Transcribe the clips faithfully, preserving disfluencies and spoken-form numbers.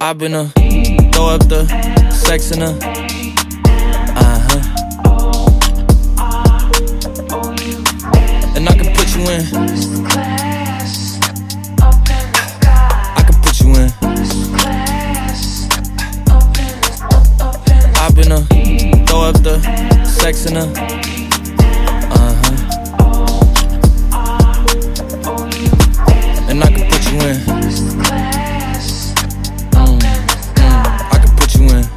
I've been a throw up the sex in a uh-huh. And I can put you in. I can put you in. I've been a throw up the sex in a uh-huh. And I can put you in. Mm, mm, I can put you in.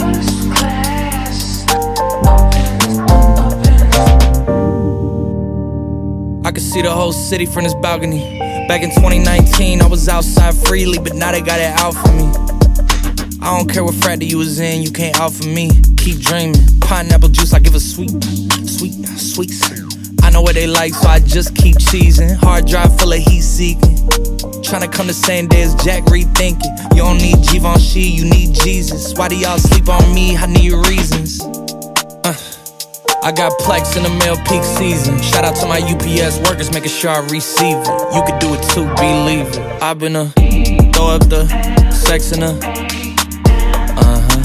I can see the whole city from this balcony. Back in twenty nineteen, I was outside freely, but now they got it out for me. I don't care what fraternity you was in, you can't out for me. Keep dreaming, pineapple juice, I give a sweet, sweet, sweet. I know what they like, so I just keep cheesing. Hard drive full of heat seeking. Tryna come the same day as Jack, rethinking. You don't need Givenchy, you need Jesus. Why do y'all sleep on me? I need reasons. Uh, I got Plex in the mail peak season. Shout out to my U P S workers, making sure I receive it. You could do it too, believe it. I've been a throw up the sex in a uh-huh.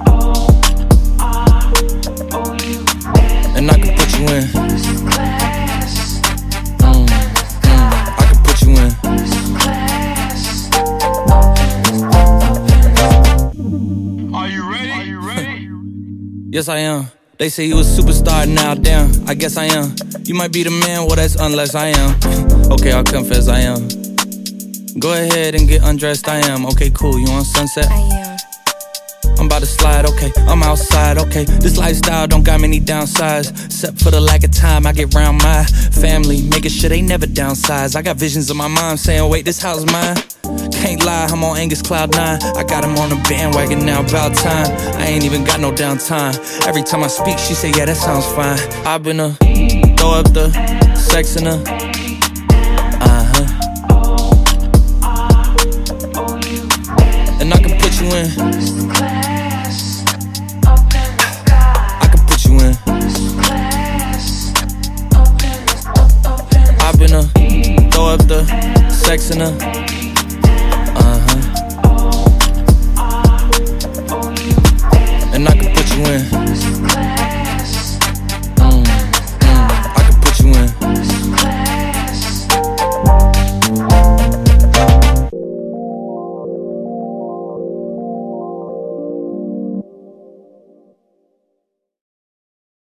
And I can put you in. Mm, mm, I can put you in. Are you ready? Are you ready? Yes, I am. They say you a superstar now, damn, I guess I am. You might be the man, well that's unless I am. Okay, I'll confess I am. Go ahead and get undressed, I am. Okay, cool, you on Sunset? I am. I'm about to slide, okay, I'm outside, okay. This lifestyle don't got many downsides, except for the lack of time I get round my family, making sure they never downsize. I got visions of my mom saying, wait, this house mine. Can't lie, I'm on Angus Cloud nine. I got him on the bandwagon now, about time. I ain't even got no downtime. Every time I speak, she say, yeah, that sounds fine. I've been a throw up the sex in a uh-huh. And I can put you in. I can put you in. I've been a throw up the sex in a uh-huh. And I can put you in.